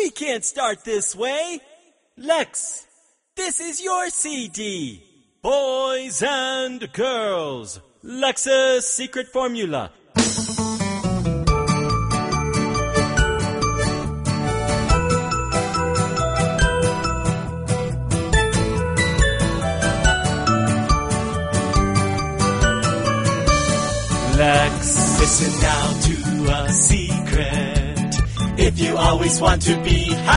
We can't start this way. Lex, this is your CD. Boys and girls, Lex's secret formula. Lex, listen now to a secret. If you always want to be